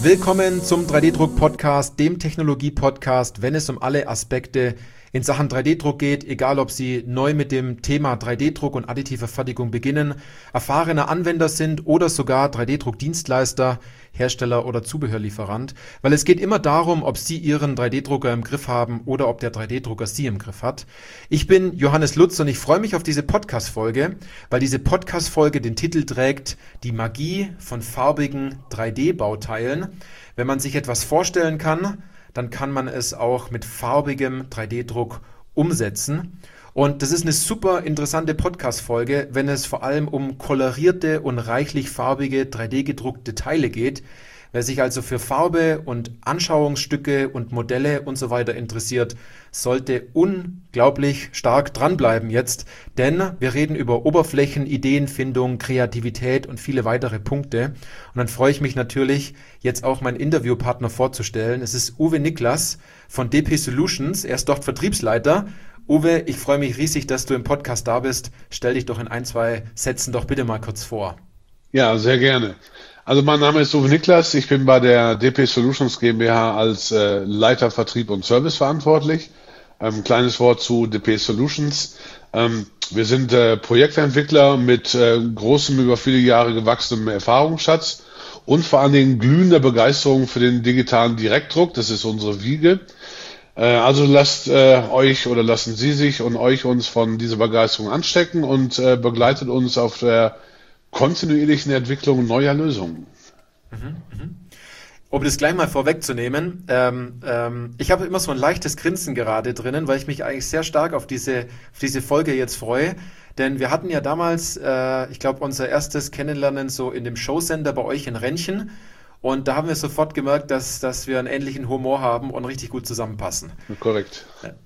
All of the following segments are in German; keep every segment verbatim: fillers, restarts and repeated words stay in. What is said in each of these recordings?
Willkommen zum drei D-Druck-Podcast, dem Technologie-Podcast, wenn es um alle Aspekte in Sachen drei D-Druck geht, egal ob Sie neu mit dem Thema drei D-Druck und additiver Fertigung beginnen, erfahrene Anwender sind oder sogar drei D-Druck-Dienstleister, Hersteller oder Zubehörlieferant, weil es geht immer darum, ob Sie Ihren drei D-Drucker im Griff haben oder ob der drei D-Drucker Sie im Griff hat. Ich bin Johannes Lutz und ich freue mich auf diese Podcast-Folge, weil diese Podcast-Folge den Titel trägt Die Magie von farbigen drei D-Bauteilen. Wenn man sich etwas vorstellen kann, dann kann man es auch mit farbigem drei D-Druck umsetzen. Und das ist eine super interessante Podcast-Folge, wenn es vor allem um kolorierte und reichlich farbige drei D-gedruckte Teile geht. Wer sich also für Farbe und Anschauungsstücke und Modelle und so weiter interessiert, sollte unglaublich stark dranbleiben jetzt, denn wir reden über Oberflächen, Ideenfindung, Kreativität und viele weitere Punkte. Und dann freue ich mich natürlich, jetzt auch meinen Interviewpartner vorzustellen. Es ist Uwe Niklas von D P Solutions. Er ist dort Vertriebsleiter. Uwe, ich freue mich riesig, dass du im Podcast da bist. Stell dich doch in ein, zwei Sätzen doch bitte mal kurz vor. Ja, sehr gerne. Also mein Name ist Uwe Niklas, ich bin bei der D P Solutions GmbH als äh, Leiter Vertrieb und Service verantwortlich. Ein ähm, kleines Wort zu D P Solutions. Ähm, wir sind äh, Projektentwickler mit äh, großem, über viele Jahre gewachsenem Erfahrungsschatz und vor allen Dingen glühender Begeisterung für den digitalen Direktdruck. Das ist unsere Wiege. Äh, also lasst äh, euch oder lassen Sie sich und euch uns von dieser Begeisterung anstecken und äh, begleitet uns auf der kontinuierlichen Entwicklung neuer Lösungen. Mhm, mhm. Um das gleich mal vorwegzunehmen, ähm, ähm, ich habe immer so ein leichtes Grinsen gerade drinnen, weil ich mich eigentlich sehr stark auf diese, auf diese Folge jetzt freue. Denn wir hatten ja damals, äh, ich glaube, unser erstes Kennenlernen so in dem Showcenter bei euch in Rentchen. Und da haben wir sofort gemerkt, dass, dass wir einen ähnlichen Humor haben und richtig gut zusammenpassen. Korrekt.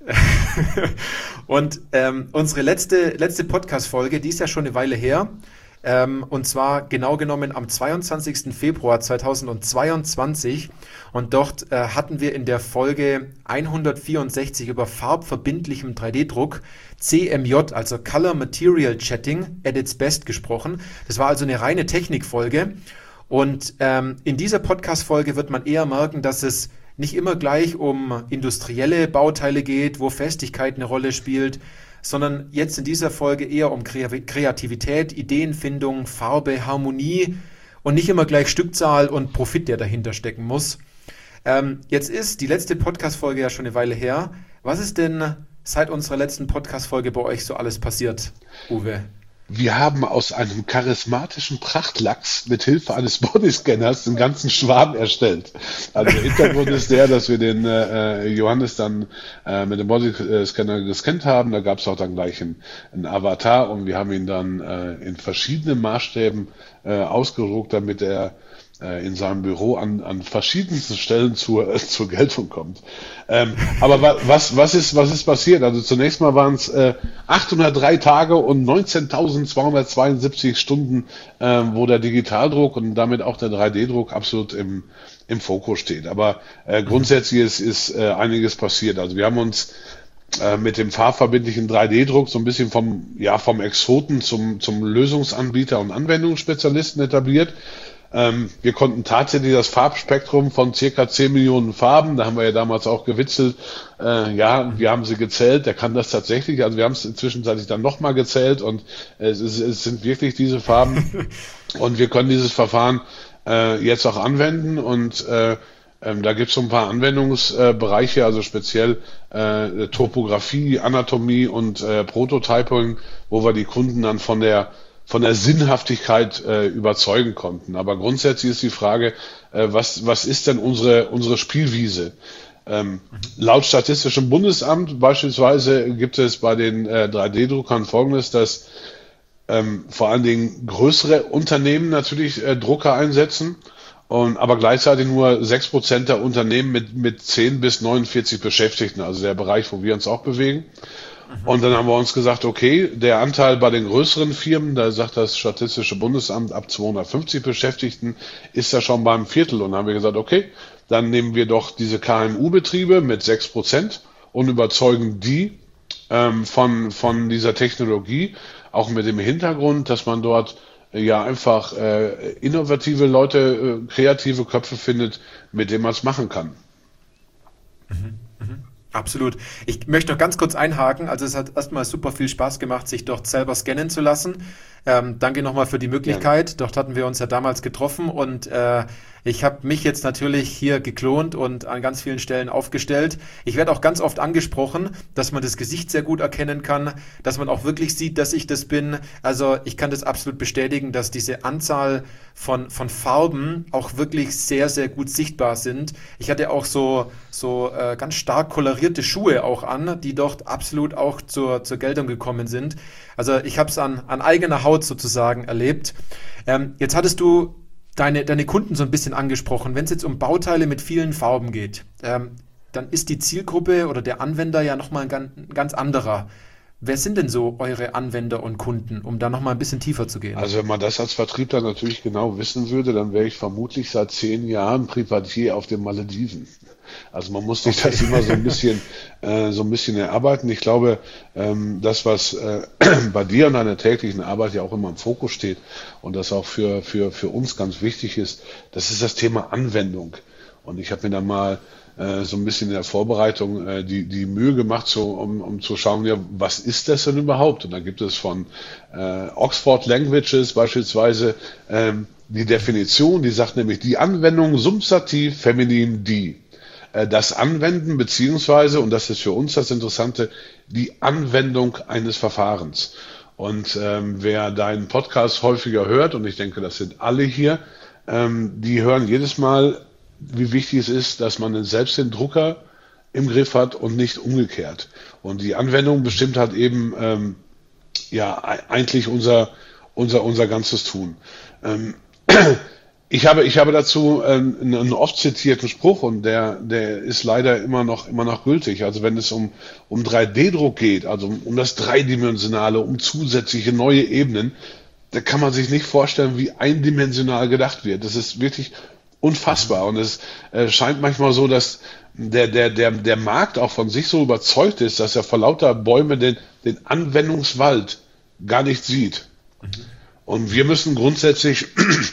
Und ähm, unsere letzte, letzte Podcast-Folge, die ist ja schon eine Weile her. Ähm, und zwar genau genommen am zweiundzwanzigsten Februar zweitausendzweiundzwanzig. Und dort äh, hatten wir in der Folge hundertvierundsechzig über farbverbindlichem drei D-Druck C M J, also Color Material Chatting at its best gesprochen. Das war also eine reine Technikfolge. Und ähm, in dieser Podcast-Folge wird man eher merken, dass es nicht immer gleich um industrielle Bauteile geht, wo Festigkeit eine Rolle spielt, sondern jetzt in dieser Folge eher um Kreativität, Ideenfindung, Farbe, Harmonie und nicht immer gleich Stückzahl und Profit, der dahinter stecken muss. Ähm, jetzt ist die letzte Podcast-Folge ja schon eine Weile her. Was ist denn seit unserer letzten Podcast-Folge bei euch so alles passiert, Uwe? Wir haben aus einem charismatischen Prachtlachs mit Hilfe eines Bodyscanners den ganzen Schwarm erstellt. Also der Hintergrund ist der, dass wir den äh, Johannes dann äh, mit dem Bodyscanner gescannt haben. Da gab es auch dann gleich einen, einen Avatar und wir haben ihn dann äh, in verschiedenen Maßstäben äh, ausgedruckt, damit er äh, in seinem Büro an, an verschiedensten Stellen zur, äh, zur Geltung kommt. Ähm, aber wa was, was, ist, was ist passiert? Also zunächst mal waren es äh, achthundertdrei Tage und neunzehntausendzweihundertzweiundsiebzig Stunden, äh, wo der Digitaldruck und damit auch der drei D-Druck absolut im, im Fokus steht. Aber äh, grundsätzlich ist, ist äh, einiges passiert. Also wir haben uns äh, mit dem farbverbindlichen drei D-Druck so ein bisschen vom, ja, vom Exoten zum, zum Lösungsanbieter und Anwendungsspezialisten etabliert. Ähm, wir konnten tatsächlich das Farbspektrum von circa zehn Millionen Farben, da haben wir ja damals auch gewitzelt, äh, ja, wir haben sie gezählt, der kann das tatsächlich, also wir haben es zwischenzeitlich dann nochmal gezählt und äh, es, ist, es sind wirklich diese Farben und wir können dieses Verfahren äh, jetzt auch anwenden und äh, ähm, da gibt es so ein paar Anwendungsbereiche, also speziell äh, Topografie, Anatomie und äh, Prototyping, wo wir die Kunden dann von der von der Sinnhaftigkeit äh, überzeugen konnten. Aber grundsätzlich ist die Frage, äh, was, was ist denn unsere, unsere Spielwiese? Ähm, mhm. Laut Statistischem Bundesamt beispielsweise gibt es bei den äh, drei D-Druckern Folgendes, dass ähm, vor allen Dingen größere Unternehmen natürlich äh, Drucker einsetzen, und, aber gleichzeitig nur sechs Prozent der Unternehmen mit, mit zehn bis neunundvierzig Beschäftigten, also der Bereich, wo wir uns auch bewegen. Und dann haben wir uns gesagt, okay, der Anteil bei den größeren Firmen, da sagt das Statistische Bundesamt, ab zweihundertfünfzig Beschäftigten ist da schon beim Viertel. Und dann haben wir gesagt, okay, dann nehmen wir doch diese K M U-Betriebe mit sechs Prozent und überzeugen die ähm, von, von dieser Technologie, auch mit dem Hintergrund, dass man dort äh, ja einfach äh, innovative Leute, äh, kreative Köpfe findet, mit denen man es machen kann. Absolut. Ich möchte noch ganz kurz einhaken. Also es hat erstmal super viel Spaß gemacht, sich dort selber scannen zu lassen. Ähm, danke nochmal für die Gerne. Möglichkeit. Dort hatten wir uns ja damals getroffen und äh, ich habe mich jetzt natürlich hier geklont und an ganz vielen Stellen aufgestellt. Ich werde auch ganz oft angesprochen, dass man das Gesicht sehr gut erkennen kann, dass man auch wirklich sieht, dass ich das bin. Also ich kann das absolut bestätigen, dass diese Anzahl von, von Farben auch wirklich sehr, sehr gut sichtbar sind. Ich hatte auch so, so äh, ganz stark kolorierte Schuhe auch an, die dort absolut auch zur, zur Geltung gekommen sind. Also ich habe es an, an eigener Haut sozusagen erlebt. Ähm, jetzt hattest du deine, deine Kunden so ein bisschen angesprochen. Wenn es jetzt um Bauteile mit vielen Farben geht, ähm, dann ist die Zielgruppe oder der Anwender ja nochmal ein ganz, ein ganz anderer. Wer sind denn so eure Anwender und Kunden, um da nochmal ein bisschen tiefer zu gehen? Also wenn man das als Vertriebler natürlich genau wissen würde, dann wäre ich vermutlich seit zehn Jahren Privatier auf den Malediven. Also man muss sich Okay. das immer so ein bisschen, äh, so ein bisschen erarbeiten. Ich glaube, ähm, das, was äh, bei dir und deiner täglichen Arbeit ja auch immer im Fokus steht und das auch für, für, für uns ganz wichtig ist, das ist das Thema Anwendung. Und ich habe mir da mal äh, so ein bisschen in der Vorbereitung äh, die, die Mühe gemacht, so, um, um zu schauen, ja, was ist das denn überhaupt? Und da gibt es von äh, Oxford Languages beispielsweise ähm, die Definition, die sagt nämlich die Anwendung Substantiv feminin die. Äh, Das Anwenden beziehungsweise, und das ist für uns das Interessante, die Anwendung eines Verfahrens. Und ähm, wer deinen Podcast häufiger hört, und ich denke, das sind alle hier, ähm, die hören jedes Mal, wie wichtig es ist, dass man selbst den Drucker im Griff hat und nicht umgekehrt. Und die Anwendung bestimmt halt eben ähm, ja e- eigentlich unser, unser, unser ganzes Tun. Ähm, ich habe, ich habe dazu ähm, einen, einen oft zitierten Spruch und der, der ist leider immer noch, immer noch gültig. Also wenn es um, um drei D-Druck geht, also um, um das Dreidimensionale, um zusätzliche neue Ebenen, da kann man sich nicht vorstellen, wie eindimensional gedacht wird. Das ist wirklich unfassbar. Und es äh, scheint manchmal so, dass der, der, der, der Markt auch von sich so überzeugt ist, dass er vor lauter Bäume den, den Anwendungswald gar nicht sieht. Und wir müssen grundsätzlich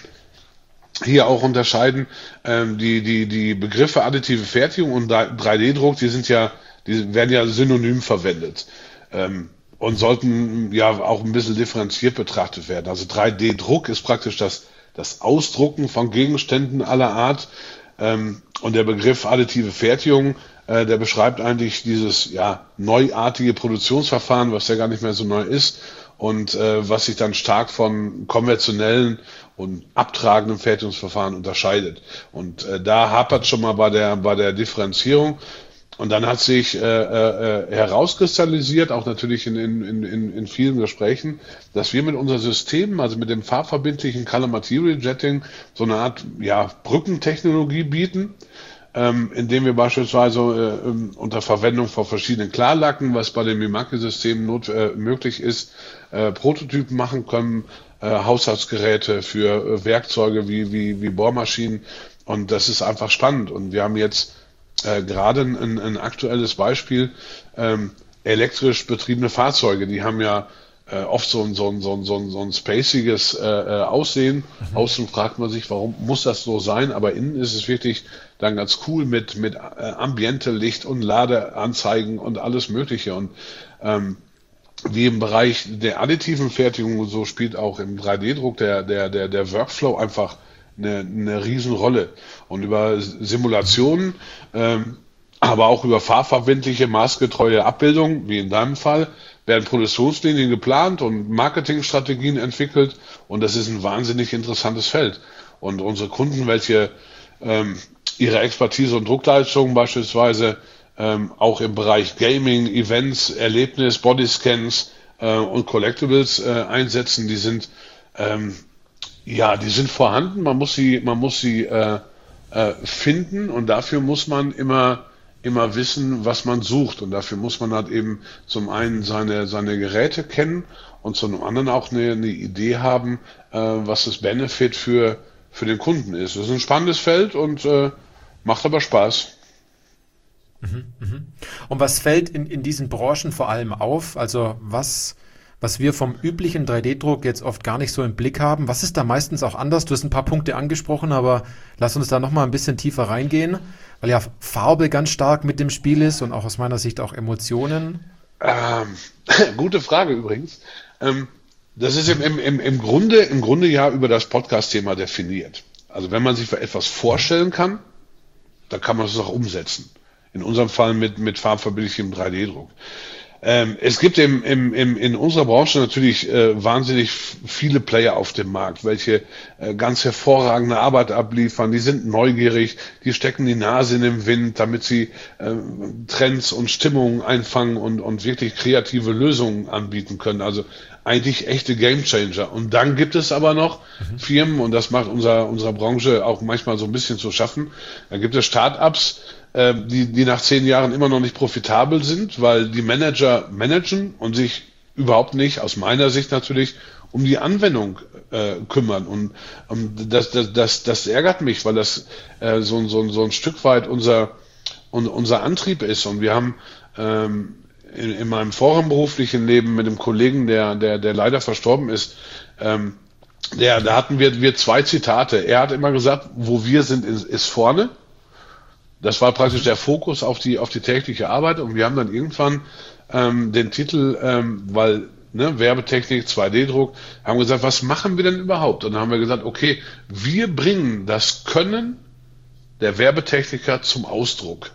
hier auch unterscheiden, ähm, die, die, die Begriffe additive Fertigung und drei D-Druck, die sind ja, die werden ja synonym verwendet. Ähm, und sollten ja auch ein bisschen differenziert betrachtet werden. Also drei D-Druck ist praktisch das, das Ausdrucken von Gegenständen aller Art. Ähm, und der Begriff additive Fertigung, äh, der beschreibt eigentlich dieses ja, neuartige Produktionsverfahren, was ja gar nicht mehr so neu ist und äh, was sich dann stark von konventionellen und abtragenden Fertigungsverfahren unterscheidet. Und äh, da hapert schon mal bei der, bei der Differenzierung. Und dann hat sich äh, äh, herauskristallisiert, auch natürlich in, in, in, in vielen Gesprächen, dass wir mit unserem System, also mit dem farbverbindlichen Color Material Jetting, so eine Art ja, Brückentechnologie bieten, ähm, indem wir beispielsweise äh, ähm, unter Verwendung von verschiedenen Klarlacken, was bei dem Mimaki-System not, äh, möglich ist, äh, Prototypen machen können, äh, Haushaltsgeräte für äh, Werkzeuge wie, wie, wie Bohrmaschinen. Und das ist einfach spannend. Und wir haben jetzt äh, gerade ein, ein aktuelles Beispiel, ähm, elektrisch betriebene Fahrzeuge, die haben ja äh, oft so ein, so ein, so ein, so ein, so ein spaciges äh, äh, Aussehen. Außen fragt man sich, warum muss das so sein, aber innen ist es wirklich dann ganz cool mit, mit äh, Ambiente-Licht und Ladeanzeigen und alles Mögliche. Und ähm, wie im Bereich der additiven Fertigung, so spielt auch im drei D-Druck der, der, der, der Workflow einfach eine, eine Riesenrolle. Und über Simulationen, ähm, aber auch über fahrverbindliche, maßgetreue Abbildungen, wie in deinem Fall, werden Produktionslinien geplant und Marketingstrategien entwickelt. Und das ist ein wahnsinnig interessantes Feld. Und unsere Kunden, welche ähm, ihre Expertise und Druckleistungen beispielsweise ähm, auch im Bereich Gaming, Events, Erlebnis, Bodyscans äh, und Collectibles äh, einsetzen, die sind ähm, ja, die sind vorhanden. Man muss sie, man muss sie äh, äh, finden und dafür muss man immer immer wissen, was man sucht und dafür muss man halt eben zum einen seine seine Geräte kennen und zum anderen auch eine, eine Idee haben, äh, was das Benefit für für den Kunden ist. Das ist ein spannendes Feld und äh, macht aber Spaß. Und was fällt in, in diesen Branchen vor allem auf? Also was, was wir vom üblichen drei D-Druck jetzt oft gar nicht so im Blick haben. Was ist da meistens auch anders? Du hast ein paar Punkte angesprochen, aber lass uns da nochmal ein bisschen tiefer reingehen, weil ja Farbe ganz stark mit dem Spiel ist und auch aus meiner Sicht auch Emotionen. Ähm, gute Frage übrigens. Ähm, das ist im, im, im, Grunde, im Grunde ja über das Podcast-Thema definiert. Also wenn man sich etwas vorstellen kann, dann kann man es auch umsetzen. In unserem Fall mit, mit farbverbindlichem drei D-Druck. Ähm, es gibt im, im, im, in unserer Branche natürlich äh, wahnsinnig viele Player auf dem Markt, welche äh, ganz hervorragende Arbeit abliefern. Die sind neugierig, die stecken die Nase in den Wind, damit sie äh, Trends und Stimmungen einfangen und, und wirklich kreative Lösungen anbieten können. Also eigentlich echte Gamechanger. Und dann gibt es aber noch mhm. Firmen, und das macht unser, unserer Branche auch manchmal so ein bisschen zu schaffen, da gibt es Start-ups, Die, die nach zehn Jahren immer noch nicht profitabel sind, weil die Manager managen und sich überhaupt nicht, aus meiner Sicht natürlich, um die Anwendung äh, kümmern. Und um, das, das, das, das ärgert mich, weil das äh, so, so, so ein Stück weit unser, un, unser Antrieb ist. Und wir haben ähm, in, in meinem vorigen beruflichen Leben mit einem Kollegen, der, der, der leider verstorben ist, ähm, der, da hatten wir, wir zwei Zitate. Er hat immer gesagt, wo wir sind, ist, ist vorne. Das war praktisch der Fokus auf die auf die tägliche Arbeit, und wir haben dann irgendwann ähm, den Titel, ähm, weil ne, Werbetechnik, zwei D-Druck, haben gesagt, was machen wir denn überhaupt? Und dann haben wir gesagt, okay, wir bringen das Können der Werbetechniker zum Ausdruck.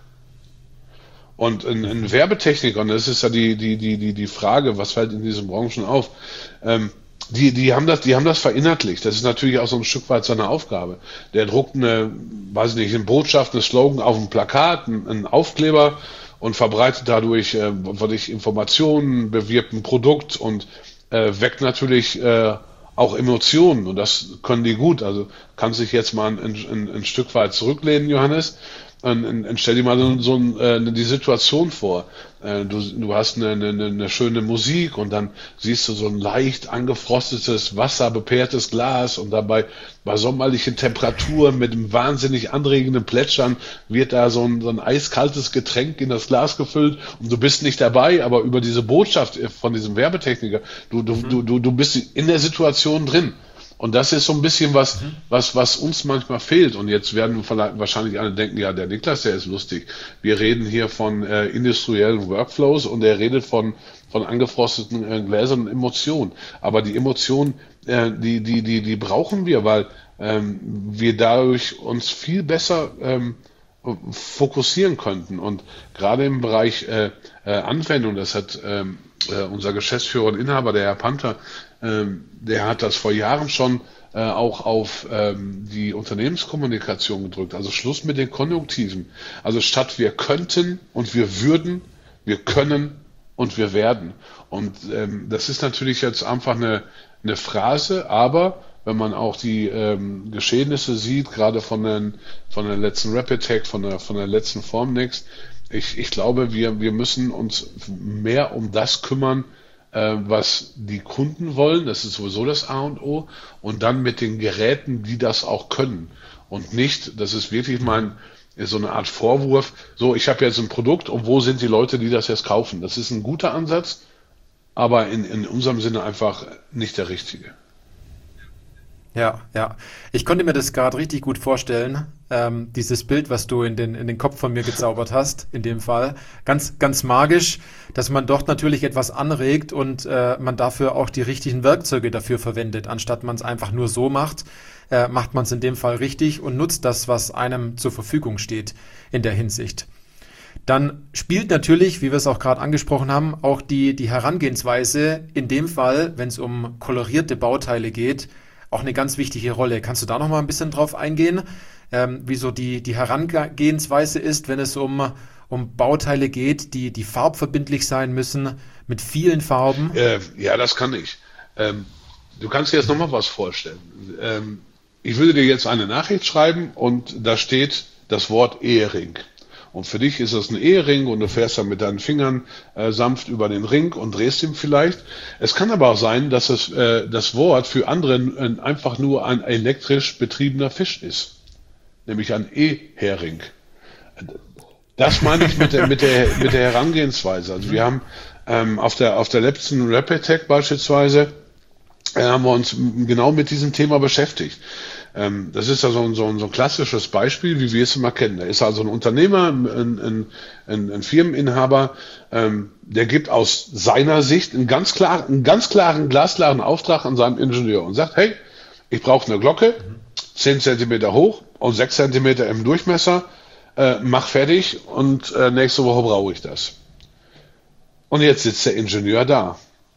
Und ein, ein Werbetechniker, und das ist ja die die die die die Frage, was fällt in diesen Branchen auf? Ähm, Die, die haben das, die haben das verinnerlicht. Das ist natürlich auch so ein Stück weit seine Aufgabe. Der druckt eine, weiß ich nicht, eine Botschaft, eine Slogan auf ein Plakat, einen, einen Aufkleber und verbreitet dadurch äh, Informationen, bewirbt ein Produkt und äh, weckt natürlich äh, auch Emotionen. Und das können die gut. Also kannst dich jetzt mal ein, ein, ein Stück weit zurücklehnen, Johannes. Und, und, und stell dir mal so, so äh, die Situation vor. Äh, du, du hast eine, eine, eine schöne Musik, und dann siehst du so ein leicht angefrostetes, wasserbepeertes Glas, und dabei bei sommerlichen Temperaturen mit einem wahnsinnig anregenden Plätschern wird da so ein, so ein eiskaltes Getränk in das Glas gefüllt, und du bist nicht dabei, aber über diese Botschaft von diesem Werbetechniker, du, du, mhm. du, du, du bist in der Situation drin. Und das ist so ein bisschen was, mhm. was, was uns manchmal fehlt. Und jetzt werden wahrscheinlich alle denken, ja, der Niklas, der ist lustig. Wir reden hier von äh, industriellen Workflows, und er redet von, von angefrosteten äh, Gläsern und Emotionen. Aber die Emotionen, äh, die, die, die, die brauchen wir, weil ähm, wir dadurch uns viel besser ähm, fokussieren könnten. Und gerade im Bereich äh, äh, Anwendung, das hat ähm, äh, unser Geschäftsführer und Inhaber, der Herr Panther, ähm, der hat das vor Jahren schon äh, auch auf ähm, die Unternehmenskommunikation gedrückt. Also Schluss mit den Konjunktiven. Also statt wir könnten und wir würden, wir können und wir werden. Und ähm, das ist natürlich jetzt einfach eine, eine Phrase, aber wenn man auch die ähm, Geschehnisse sieht, gerade von den von der letzten Rapid-Tech, von der von der letzten Formnext, ich, ich glaube, wir wir müssen uns mehr um das kümmern, äh, was die Kunden wollen. Das ist sowieso das A und O. Und dann mit den Geräten, die das auch können. Und nicht, das ist wirklich mein so eine Art Vorwurf, so, ich habe jetzt ein Produkt, und wo sind die Leute, die das jetzt kaufen? Das ist ein guter Ansatz, aber in, in unserem Sinne einfach nicht der richtige. Ja, ja. Ich konnte mir das gerade richtig gut vorstellen. Ähm, dieses Bild, was du in den, in den Kopf von mir gezaubert hast, in dem Fall. Ganz, ganz magisch, dass man dort natürlich etwas anregt und äh, man dafür auch die richtigen Werkzeuge dafür verwendet. Anstatt man es einfach nur so macht, äh, macht man es in dem Fall richtig und nutzt das, was einem zur Verfügung steht in der Hinsicht. Dann spielt natürlich, wie wir es auch gerade angesprochen haben, auch die, die Herangehensweise in dem Fall, wenn es um kolorierte Bauteile geht, auch eine ganz wichtige Rolle. Kannst du da noch mal ein bisschen drauf eingehen, ähm, wie so die, die Herangehensweise ist, wenn es um, um Bauteile geht, die, die farbverbindlich sein müssen, mit vielen Farben? Äh, ja, das kann ich. Ähm, du kannst dir jetzt noch mal was vorstellen. Ähm, ich würde dir jetzt eine Nachricht schreiben, und da steht das Wort Ehering. Und für dich ist es ein Ehering, und du fährst dann mit deinen Fingern äh, sanft über den Ring und drehst ihn vielleicht. Es kann aber auch sein, dass es, äh, das Wort für andere äh, einfach nur ein elektrisch betriebener Fisch ist. Nämlich ein E-Hering. Das meine ich mit der, mit der, mit der Herangehensweise. Also wir haben ähm, auf der auf der letzten Rapid-Tech beispielsweise äh, haben wir uns genau mit diesem Thema beschäftigt. Ähm, das ist ja so ein, so, ein, so ein klassisches Beispiel, wie wir es immer kennen. Da ist also ein Unternehmer, ein, ein, ein, ein Firmeninhaber, ähm, der gibt aus seiner Sicht einen ganz klar, einen ganz klaren, glasklaren Auftrag an seinem Ingenieur und sagt, hey, ich brauche eine Glocke, zehn Zentimeter hoch und sechs Zentimeter im Durchmesser, äh, mach fertig und äh, nächste Woche brauche ich das. Und jetzt sitzt der Ingenieur da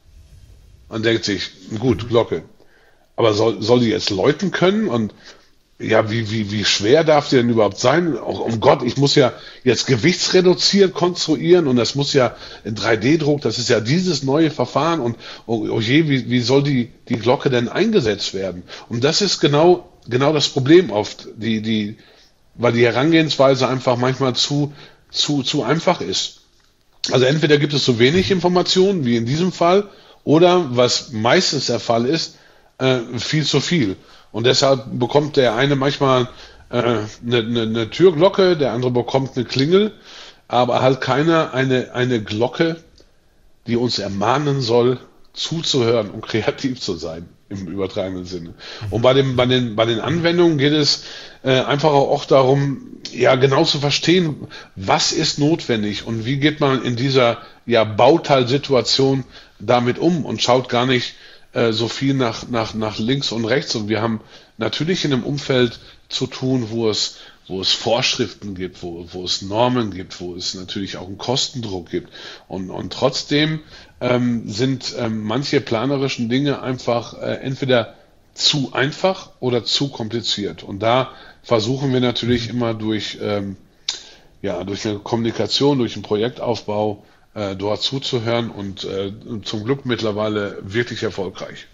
und denkt sich, gut, Glocke. Aber soll, soll die jetzt läuten können? Und ja, wie, wie, wie schwer darf die denn überhaupt sein? Oh, um Gott, ich muss ja jetzt gewichtsreduziert konstruieren und das muss ja in drei D-Druck, das ist ja dieses neue Verfahren und oh, oh je, wie, wie soll die, die Glocke denn eingesetzt werden? Und das ist genau, genau das Problem oft, die, die, weil die Herangehensweise einfach manchmal zu, zu, zu einfach ist. Also entweder gibt es zu wenig Informationen, wie in diesem Fall, oder was meistens der Fall ist, äh, viel zu viel. Und deshalb bekommt der eine manchmal äh, eine, eine, eine Türglocke, der andere bekommt eine Klingel, aber halt keiner eine, eine Glocke, die uns ermahnen soll, zuzuhören und kreativ zu sein, im übertragenen Sinne. Und bei, dem, bei, den, bei den Anwendungen geht es äh, einfach auch darum, ja genau zu verstehen, was ist notwendig und wie geht man in dieser ja, Bauteilsituation damit um und schaut gar nicht äh, so viel nach, nach, nach links und rechts. Und wir haben natürlich in einem Umfeld zu tun, wo es, wo es Vorschriften gibt, wo, wo es Normen gibt, wo es natürlich auch einen Kostendruck gibt. Und, und trotzdem ähm, sind ähm, manche planerischen Dinge einfach äh, entweder zu einfach oder zu kompliziert. Und da versuchen wir natürlich immer durch, ähm, ja, durch eine Kommunikation, durch einen Projektaufbau äh, dort zuzuhören und äh, zum Glück mittlerweile wirklich erfolgreich.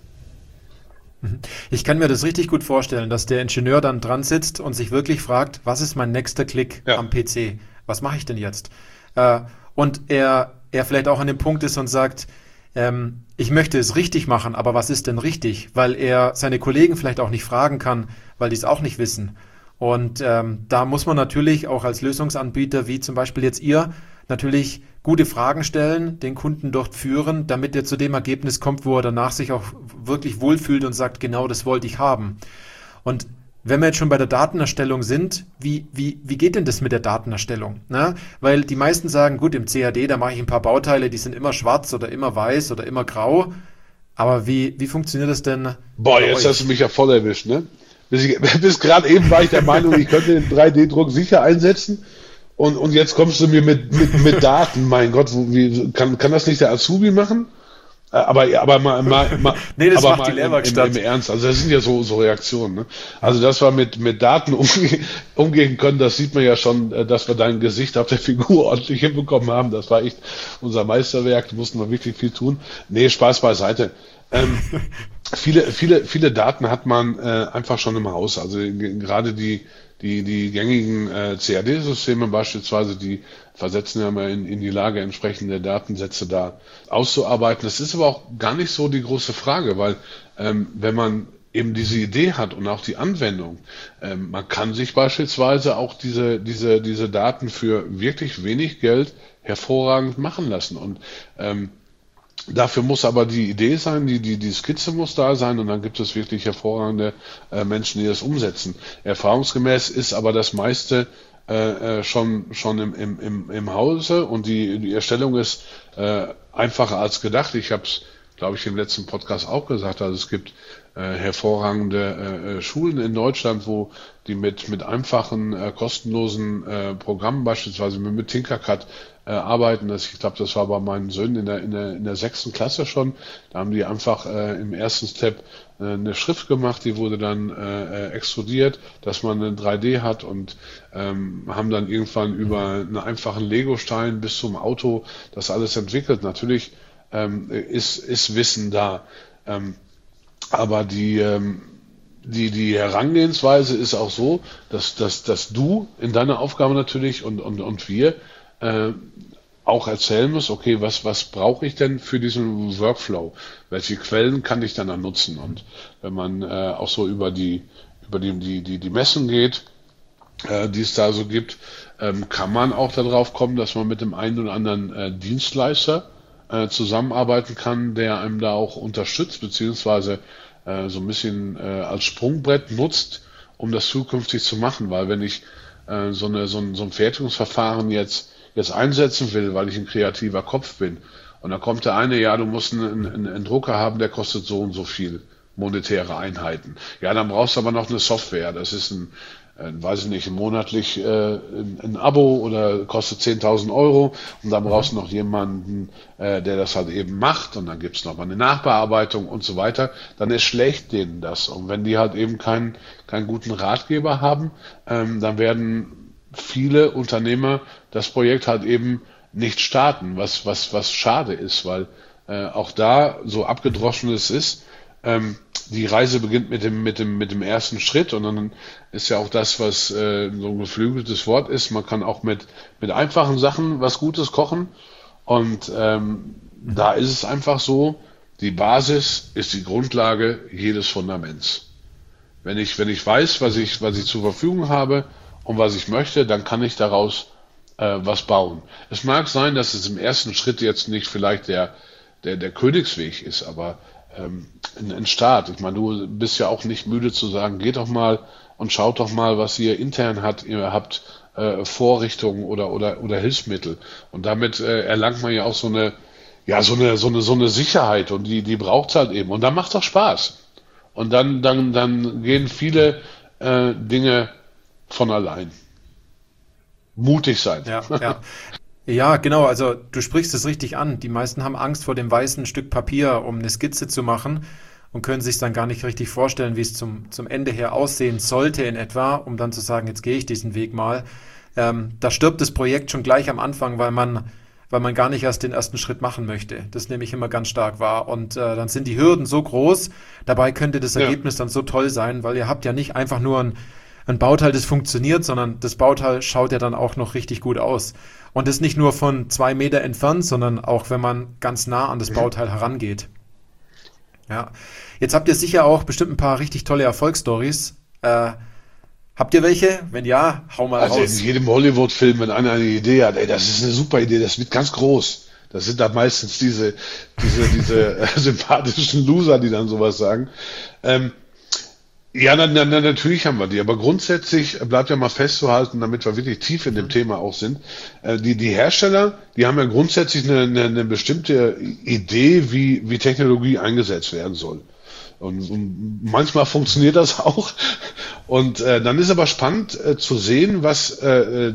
Ich kann mir das richtig gut vorstellen, dass der Ingenieur dann dran sitzt und sich wirklich fragt, was ist mein nächster Klick ja. am P C? Was mache ich denn jetzt? Äh, und er, er vielleicht auch an dem Punkt ist und sagt, ähm, ich möchte es richtig machen, aber was ist denn richtig? Weil er seine Kollegen vielleicht auch nicht fragen kann, weil die es auch nicht wissen. Und ähm, da muss man natürlich auch als Lösungsanbieter, wie zum Beispiel jetzt ihr, natürlich gute Fragen stellen, den Kunden dort führen, damit er zu dem Ergebnis kommt, wo er danach sich auch wirklich wohlfühlt und sagt, genau das wollte ich haben. Und wenn wir jetzt schon bei der Datenerstellung sind, wie, wie, wie geht denn das mit der Datenerstellung? Na, weil die meisten sagen, gut, im C A D, da mache ich ein paar Bauteile, die sind immer schwarz oder immer weiß oder immer grau. Aber wie, wie funktioniert das denn? Boah, jetzt euch? Hast du mich ja voll erwischt, ne? Bis, ich, bis gerade eben war ich der Meinung, ich könnte den drei D Druck sicher einsetzen. Und, und jetzt kommst du mir mit, mit, mit Daten, mein Gott, wie, kann, kann das nicht der Azubi machen? Aber, aber mal, mal, mal, nee, das aber macht die Lehrwerkstatt. Im, im, im Ernst, also das sind ja so, so Reaktionen, ne? Also, dass wir mit, mit Daten umge- umgehen können, das sieht man ja schon, dass wir dein Gesicht auf der Figur ordentlich hinbekommen haben. Das war echt unser Meisterwerk, da mussten wir wirklich viel tun. Nee, Spaß beiseite. Ähm, viele, viele, viele Daten hat man äh, einfach schon im Haus. Also g- gerade die, die, die gängigen äh, C A D-Systeme beispielsweise, die versetzen ja mal in, in die Lage, entsprechende Datensätze da auszuarbeiten. Das ist aber auch gar nicht so die große Frage, weil ähm, wenn man eben diese Idee hat und auch die Anwendung, ähm, man kann sich beispielsweise auch diese, diese, diese Daten für wirklich wenig Geld hervorragend machen lassen. Und ähm, dafür muss aber die Idee sein, die, die, die Skizze muss da sein und dann gibt es wirklich hervorragende äh, Menschen, die das umsetzen. Erfahrungsgemäß ist aber das meiste äh, schon, schon im, im, im, im Hause und die, die Erstellung ist äh, einfacher als gedacht. Ich habe es, glaube ich, im letzten Podcast auch gesagt, also es gibt äh, hervorragende äh, Schulen in Deutschland, wo die mit, mit einfachen, äh, kostenlosen äh, Programmen, beispielsweise mit, mit Tinkercad, äh, arbeiten. Das, ich glaube, das war bei meinen Söhnen in der, in der, in der sechsten Klasse schon. Da haben die einfach äh, im ersten Step äh, eine Schrift gemacht, die wurde dann äh, extrudiert, dass man eine drei D hat und ähm, haben dann irgendwann über einen einfachen Lego-Stein bis zum Auto das alles entwickelt. Natürlich ähm, ist, ist Wissen da. Ähm, aber die, ähm, die, die Herangehensweise ist auch so, dass, dass, dass du in deiner Aufgabe natürlich und, und, und wir äh, auch erzählen musst, okay, was, was brauche ich denn für diesen Workflow? Welche Quellen kann ich dann, dann nutzen? Und wenn man äh, auch so über die, über die, die, die, die Messen geht, äh, die es da so gibt, ähm, kann man auch darauf kommen, dass man mit dem einen oder anderen äh, Dienstleister äh, zusammenarbeiten kann, der einem da auch unterstützt, beziehungsweise äh, so ein bisschen äh, als Sprungbrett nutzt, um das zukünftig zu machen. Weil wenn ich äh, so, eine, so, ein, so ein Fertigungsverfahren jetzt, jetzt einsetzen will, weil ich ein kreativer Kopf bin, und dann kommt der eine, ja, du musst einen, einen, einen Drucker haben, der kostet so und so viel monetäre Einheiten. Ja, dann brauchst du aber noch eine Software. Das ist ein, ein weiß ich nicht, monatlich äh, ein, ein Abo oder kostet zehntausend Euro. Und dann brauchst du noch jemanden, äh, der das halt eben macht. Und dann gibt's noch mal eine Nachbearbeitung und so weiter. Dann erschlägt denen das. Und wenn die halt eben keinen, keinen guten Ratgeber haben, ähm, dann werden viele Unternehmer das Projekt halt eben nicht starten, was, was, was schade ist, weil äh, auch da, so abgedroschen es ist, ähm, die Reise beginnt mit dem, mit dem, mit dem ersten Schritt, und dann ist ja auch das, was äh, so ein geflügeltes Wort ist, man kann auch mit, mit einfachen Sachen was Gutes kochen, und ähm, da ist es einfach so, die Basis ist die Grundlage jedes Fundaments. Wenn ich, wenn ich weiß, was ich, was ich zur Verfügung habe und was ich möchte, dann kann ich daraus was bauen. Es mag sein, dass es im ersten Schritt jetzt nicht vielleicht der, der, der Königsweg ist, aber ähm, ein, ein Start. Ich meine, du bist ja auch nicht müde zu sagen, geht doch mal und schaut doch mal, was ihr intern habt. Ihr habt äh, Vorrichtungen oder, oder, oder Hilfsmittel. Und damit äh, erlangt man ja auch so eine, ja, so eine, so eine, so eine Sicherheit, und die, die braucht es halt eben. Und dann macht doch Spaß. Und dann, dann, dann gehen viele äh, Dinge von allein. Mutig sein. Ja, ja. Ja, genau. Also du sprichst es richtig an. Die meisten haben Angst vor dem weißen Stück Papier, um eine Skizze zu machen, und können sich dann gar nicht richtig vorstellen, wie es zum, zum Ende her aussehen sollte in etwa, um dann zu sagen, jetzt gehe ich diesen Weg mal. Ähm, da stirbt das Projekt schon gleich am Anfang, weil man, weil man gar nicht erst den ersten Schritt machen möchte. Das nehme ich immer ganz stark wahr. Und äh, dann sind die Hürden so groß. Dabei könnte das Ergebnis ja dann so toll sein, weil ihr habt ja nicht einfach nur ein ein Bauteil, das funktioniert, sondern das Bauteil schaut ja dann auch noch richtig gut aus. Und das nicht nur von zwei Meter entfernt, sondern auch, wenn man ganz nah an das Bauteil herangeht. Ja. Jetzt habt ihr sicher auch bestimmt ein paar richtig tolle Erfolgsstories. Äh, habt ihr welche? Wenn ja, hau mal also raus. Also in jedem Hollywood-Film, wenn einer eine Idee hat, ey, das ist eine super Idee, das wird ganz groß. Das sind da meistens diese, diese, diese äh, sympathischen Loser, die dann sowas sagen. Ähm, Ja, na, na, na, natürlich haben wir die, aber grundsätzlich bleibt ja mal festzuhalten, damit wir wirklich tief in dem Thema auch sind, äh, die, die Hersteller, die haben ja grundsätzlich eine, eine, eine bestimmte Idee, wie, wie Technologie eingesetzt werden soll. Und, und manchmal funktioniert das auch. Und äh, dann ist aber spannend äh, zu sehen, was äh,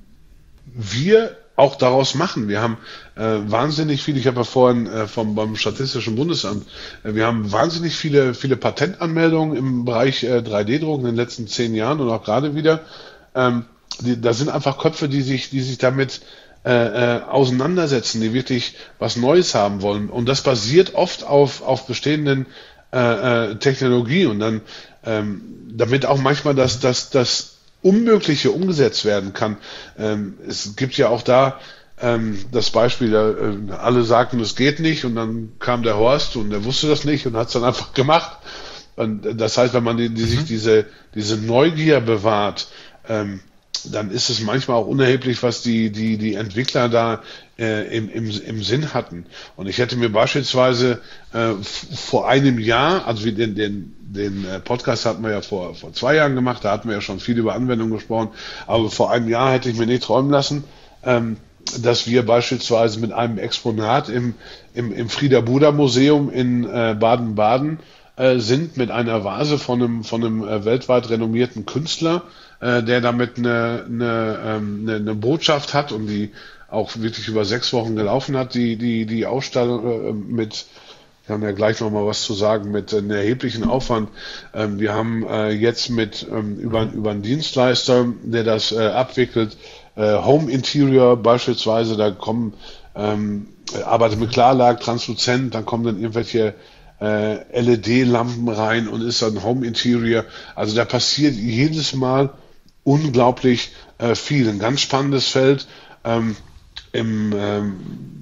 wir auch daraus machen. Wir haben äh, wahnsinnig viele, ich habe ja vorhin äh, vom beim Statistischen Bundesamt, äh, wir haben wahnsinnig viele viele Patentanmeldungen im Bereich äh, drei D Druck in den letzten zehn Jahren und auch gerade wieder. Ähm, die, da sind einfach Köpfe, die sich die sich damit äh, äh, auseinandersetzen, die wirklich was Neues haben wollen. Und das basiert oft auf auf bestehenden äh, äh, Technologie, und dann ähm, damit auch manchmal das das das Unmögliche umgesetzt werden kann. Ähm, es gibt ja auch da ähm, das Beispiel, äh, alle sagten, es geht nicht, und dann kam der Horst und der wusste das nicht und hat es dann einfach gemacht. Und das heißt, wenn man die, die mhm. sich diese, diese Neugier bewahrt, ähm, dann ist es manchmal auch unerheblich, was die, die, die Entwickler da äh, im, im, im Sinn hatten. Und ich hätte mir beispielsweise äh, f- vor einem Jahr, also wir den, den, den Podcast hatten wir ja vor, vor zwei Jahren gemacht, da hatten wir ja schon viel über Anwendungen gesprochen, aber vor einem Jahr hätte ich mir nicht träumen lassen, ähm, dass wir beispielsweise mit einem Exponat im, im, im Frieder-Buder-Museum in äh, Baden-Baden äh, sind, mit einer Vase von einem, von einem äh, weltweit renommierten Künstler, äh, der damit eine, eine, ähm, eine, eine Botschaft hat und die auch wirklich über sechs Wochen gelaufen hat, die, die, die Ausstellung äh, mit, wir haben ja gleich nochmal was zu sagen, mit einem erheblichen Aufwand. Ähm, wir haben äh, jetzt mit ähm, über, über einen Dienstleister, der das äh, abwickelt, äh, Home Interior beispielsweise, da kommen, ähm, arbeitet mit Klarlack, Transluzent, dann kommen dann irgendwelche äh, L E D-Lampen rein und ist dann Home Interior. Also da passiert jedes Mal unglaublich äh, viel. Ein ganz spannendes Feld. Ähm, im, ähm,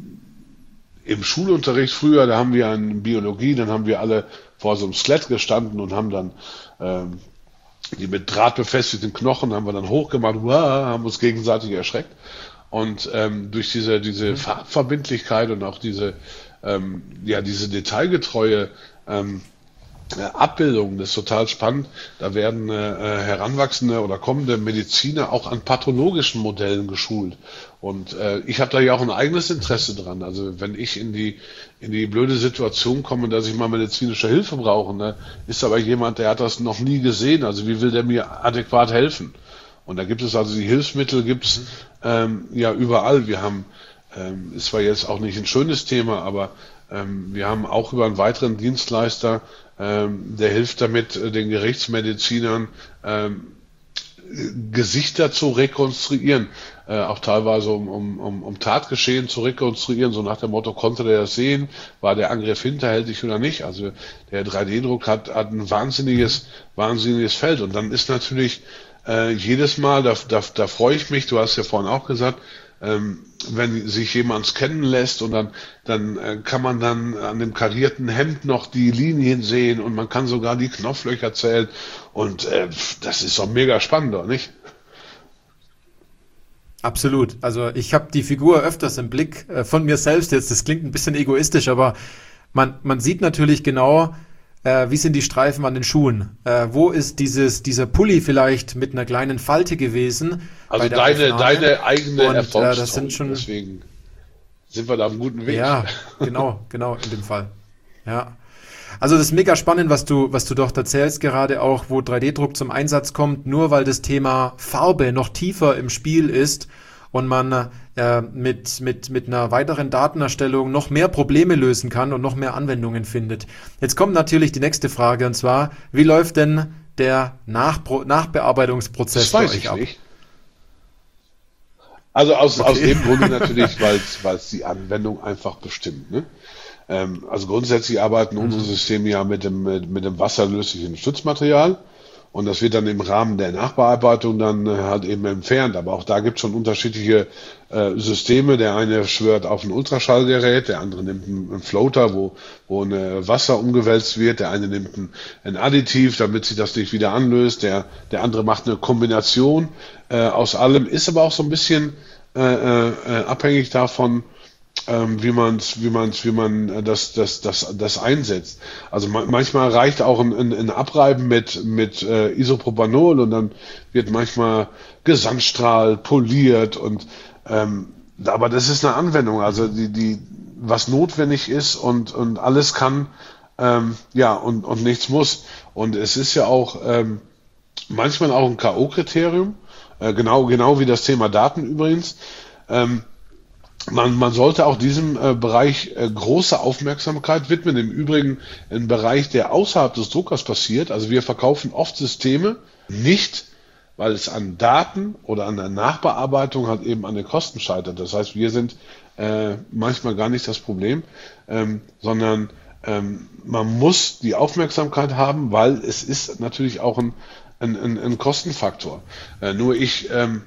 im Schulunterricht früher, da haben wir an Biologie, dann haben wir alle vor so einem Skelett gestanden und haben dann ähm, die mit Draht befestigten Knochen haben wir dann hochgemacht, wow, haben uns gegenseitig erschreckt. Und ähm, durch diese, diese Farbverbindlichkeit und auch diese, ähm, ja, diese detailgetreue ähm, äh, Abbildung, das ist total spannend. Da werden äh, heranwachsende oder kommende Mediziner auch an pathologischen Modellen geschult. Und äh, ich habe da ja auch ein eigenes Interesse dran. Also wenn ich in die in die blöde Situation komme, dass ich mal medizinische Hilfe brauche, ne, ist aber jemand, der hat das noch nie gesehen. Also wie will der mir adäquat helfen? Und da gibt es also die Hilfsmittel, gibt es ähm, ja überall. Wir haben, ähm, ist zwar jetzt auch nicht ein schönes Thema, aber ähm, wir haben auch über einen weiteren Dienstleister, ähm, der hilft damit, äh, den Gerichtsmedizinern ähm, Gesichter zu rekonstruieren, äh, auch teilweise um, um, um, um Tatgeschehen zu rekonstruieren, so nach dem Motto, konnte der das sehen, war der Angriff hinterhältig oder nicht. Also der drei D Druck hat, hat ein wahnsinniges, wahnsinniges Feld. Und dann ist natürlich äh, jedes Mal, da, da, da freue ich mich, du hast ja vorhin auch gesagt, ähm, wenn sich jemand scannen lässt und dann, dann äh, kann man dann an dem karierten Hemd noch die Linien sehen und man kann sogar die Knopflöcher zählen und äh, das ist doch mega spannend, oder nicht? Absolut. Also ich habe die Figur öfters im Blick äh, von mir selbst jetzt. Das klingt ein bisschen egoistisch, aber man, man sieht natürlich genau, äh, wie sind die Streifen an den Schuhen. Äh, wo ist dieses dieser Pulli vielleicht mit einer kleinen Falte gewesen? Also bei der deine, Aufnahme? deine eigene Und äh, Erfolgsstory, das sind schon, deswegen sind wir da auf einem guten Weg. ja, genau, genau in dem Fall. Ja. Also das ist mega spannend, was du, was du dort erzählst, gerade auch, wo drei D Druck zum Einsatz kommt, nur weil das Thema Farbe noch tiefer im Spiel ist und man äh, mit, mit, mit einer weiteren Datenerstellung noch mehr Probleme lösen kann und noch mehr Anwendungen findet. Jetzt kommt natürlich die nächste Frage, und zwar, wie läuft denn der Nachpro- Nachbearbeitungsprozess Das bei weiß euch ich ab? nicht. Also aus, aus Okay. dem Grunde natürlich, weil es die Anwendung einfach bestimmt. Ne? Ähm, also grundsätzlich arbeiten unsere Systeme ja mit dem, mit, mit dem wasserlöslichen Stützmaterial und das wird dann im Rahmen der Nachbearbeitung dann äh, halt eben entfernt. Aber auch da gibt es schon unterschiedliche äh, Systeme. Der eine schwört auf ein Ultraschallgerät, der andere nimmt einen, einen Floater, wo, wo eine Wasser umgewälzt wird, der eine nimmt ein, ein Additiv, damit sich das nicht wieder anlöst, der, der andere macht eine Kombination äh, aus allem, ist aber auch so ein bisschen äh, äh, abhängig davon, ähm, wie man wie man's, wie man äh, das, das, das, das einsetzt. Also ma manchmal reicht auch ein, ein, ein Abreiben mit, mit äh, Isopropanol und dann wird manchmal Gesandstrahl poliert und ähm, aber das ist eine Anwendung, also die, die, was notwendig ist und, und alles kann, ähm, ja, und, und nichts muss. Und es ist ja auch ähm, manchmal auch ein K O-Kriterium, äh, genau, genau wie das Thema Daten übrigens. Ähm, Man, man sollte auch diesem äh, Bereich äh, große Aufmerksamkeit widmen. Im Übrigen ein Bereich, der außerhalb des Druckers passiert. Also wir verkaufen oft Systeme nicht, weil es an Daten oder an der Nachbearbeitung halt eben an den Kosten scheitert. Das heißt, wir sind äh, manchmal gar nicht das Problem, ähm, sondern ähm, man muss die Aufmerksamkeit haben, weil es ist natürlich auch ein, ein, ein, ein Kostenfaktor. Äh, nur ich ähm,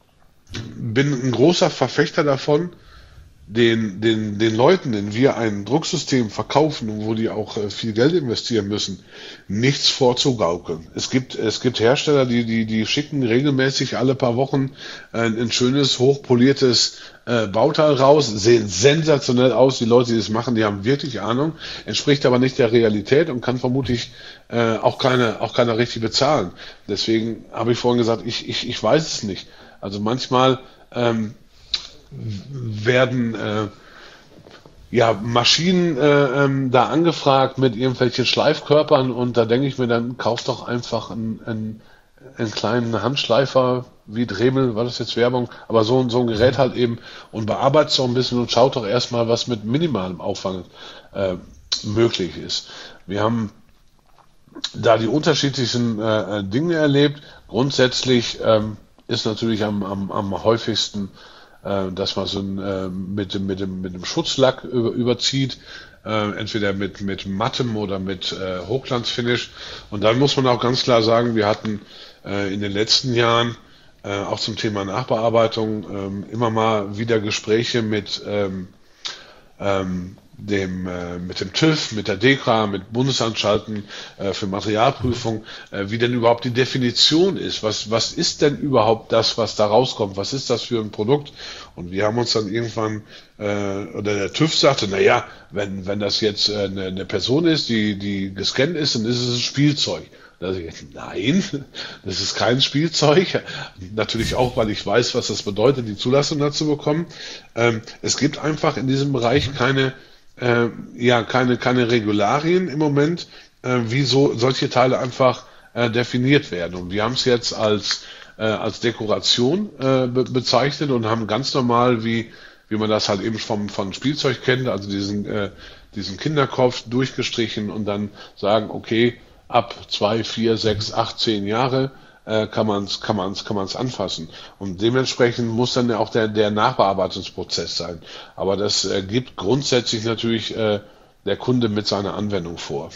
bin ein großer Verfechter davon, den, den, den Leuten, denen wir ein Drucksystem verkaufen und wo die auch äh, viel Geld investieren müssen, nichts vorzugaukeln. Es gibt, es gibt Hersteller, die, die, die schicken regelmäßig alle paar Wochen ein, ein schönes, hochpoliertes äh, Bauteil raus, sehen sensationell aus. Die Leute, die das machen, die haben wirklich Ahnung, entspricht aber nicht der Realität und kann vermutlich äh, auch keine, auch keiner richtig bezahlen. Deswegen habe ich vorhin gesagt, ich, ich, ich weiß es nicht. Also manchmal ähm, werden äh, ja Maschinen äh, ähm, da angefragt mit irgendwelchen Schleifkörpern und da denke ich mir, dann kauf doch einfach einen, einen, einen kleinen Handschleifer wie Dremel, war das jetzt Werbung, aber so, so ein Gerät halt eben und bearbeitet es doch ein bisschen und schaut doch erstmal, was mit minimalem Aufwand äh, möglich ist. Wir haben da die unterschiedlichsten äh, Dinge erlebt. Grundsätzlich ähm, ist natürlich am, am, am häufigsten, äh, dass man so ein, äh, mit, dem, mit, dem, mit dem Schutzlack über, überzieht, äh, entweder mit, mit mattem oder mit äh, Hochglanzfinish. Und dann muss man auch ganz klar sagen, wir hatten äh, in den letzten Jahren äh, auch zum Thema Nachbearbeitung ähm, immer mal wieder Gespräche mit ähm, ähm, dem, äh, mit dem TÜV, mit der DEKRA, mit Bundesanstalten äh, für Materialprüfung, äh, wie denn überhaupt die Definition ist. Was, was ist denn überhaupt das, was da rauskommt? Was ist das für ein Produkt? Und wir haben uns dann irgendwann, äh, oder der TÜV sagte, na ja, wenn, wenn das jetzt äh, eine, eine Person ist, die, die gescannt ist, dann ist es ein Spielzeug. Da sage ich, nein, das ist kein Spielzeug. Natürlich auch, weil ich weiß, was das bedeutet, die Zulassung dazu bekommen. Ähm, es gibt einfach in diesem Bereich keine, äh, ja, keine, keine Regularien im Moment, äh, wie so solche Teile einfach äh, definiert werden. Und wir haben es jetzt als, äh, als Dekoration äh, be bezeichnet und haben ganz normal, wie, wie man das halt eben vom, von Spielzeug kennt, also diesen, äh, diesen Kinderkopf durchgestrichen und dann sagen, okay, ab zwei, vier, sechs, acht, zehn Jahre äh, kann man es kann man's, kann man's anfassen. Und dementsprechend muss dann ja auch der, der Nachbearbeitungsprozess sein. Aber das äh, gibt grundsätzlich natürlich äh, der Kunde mit seiner Anwendung vor.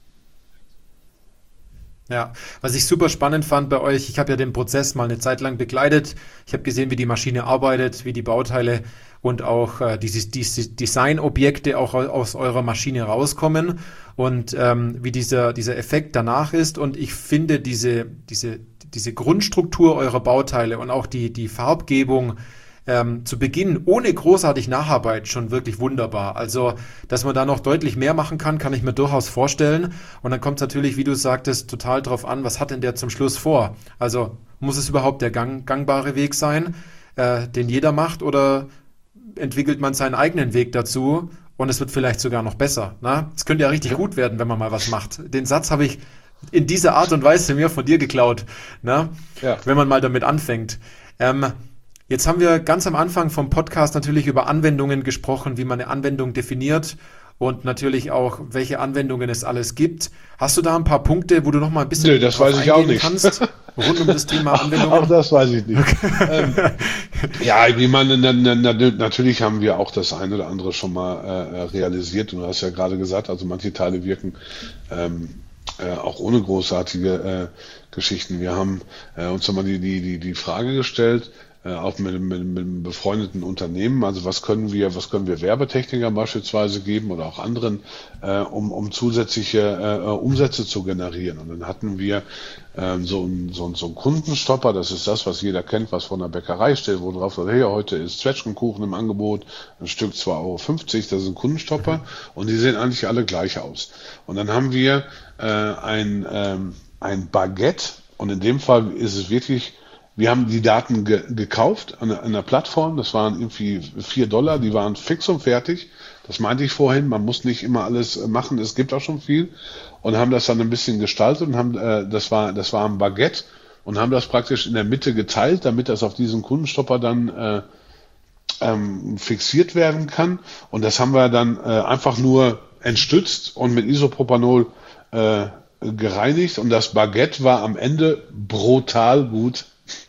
Ja, was ich super spannend fand bei euch, ich habe ja den Prozess mal eine Zeit lang begleitet. Ich habe gesehen, wie die Maschine arbeitet, wie die Bauteile und auch äh, diese, diese Designobjekte auch aus eurer Maschine rauskommen und ähm, wie dieser, dieser Effekt danach ist. Und ich finde diese, diese, diese Grundstruktur eurer Bauteile und auch die, die Farbgebung ähm, zu Beginn ohne großartig Nacharbeit schon wirklich wunderbar. Also, dass man da noch deutlich mehr machen kann, kann ich mir durchaus vorstellen. Und dann kommt es natürlich, wie du sagtest, total drauf an, was hat denn der zum Schluss vor? Also, muss es überhaupt der gang, gangbare Weg sein, äh, den jeder macht, oder entwickelt man seinen eigenen Weg dazu und es wird vielleicht sogar noch besser. Ne? Es könnte ja richtig gut werden, wenn man mal was macht. Den Satz habe ich in dieser Art und Weise mir von dir geklaut, ne? Ja. Wenn man mal damit anfängt. Ähm, Jetzt haben wir ganz am Anfang vom Podcast natürlich über Anwendungen gesprochen, wie man eine Anwendung definiert und natürlich auch, welche Anwendungen es alles gibt. Hast du da ein paar Punkte, wo du noch mal ein bisschen Nö, das weiß ich auch nicht. kannst, rund um das Thema Anwendungen? Auch das weiß ich nicht. ähm, ja, ich meine, na, na, na, natürlich haben wir auch das eine oder andere schon mal äh, realisiert. Und du hast ja gerade gesagt, also manche Teile wirken ähm, äh, auch ohne großartige äh, Geschichten. Wir haben äh, uns mal die, die, die, die Frage gestellt, äh, auch mit, mit, mit einem befreundeten Unternehmen, also was können wir, was können wir Werbetechnikern beispielsweise geben oder auch anderen, äh, um, um zusätzliche äh, Umsätze zu generieren. Und dann hatten wir äh, so einen so, so einen Kundenstopper, das ist das, was jeder kennt, was von der Bäckerei steht, wo drauf steht, hey, heute ist Zwetschgenkuchen im Angebot, ein Stück zwei Euro fünfzig, das ist ein Kundenstopper und die sehen eigentlich alle gleich aus. Und dann haben wir äh, ein, ähm, ein Baguette, und in dem Fall ist es wirklich, wir haben die Daten ge gekauft an, an einer Plattform, das waren irgendwie vier Dollar, die waren fix und fertig. Das meinte ich vorhin, man muss nicht immer alles machen, es gibt auch schon viel. Und haben das dann ein bisschen gestaltet und haben, äh, das war, das war ein Baguette und haben das praktisch in der Mitte geteilt, damit das auf diesen Kundenstopper dann äh, ähm, fixiert werden kann. Und das haben wir dann äh, einfach nur entstützt und mit Isopropanol äh, gereinigt. Und das Baguette war am Ende brutal gut.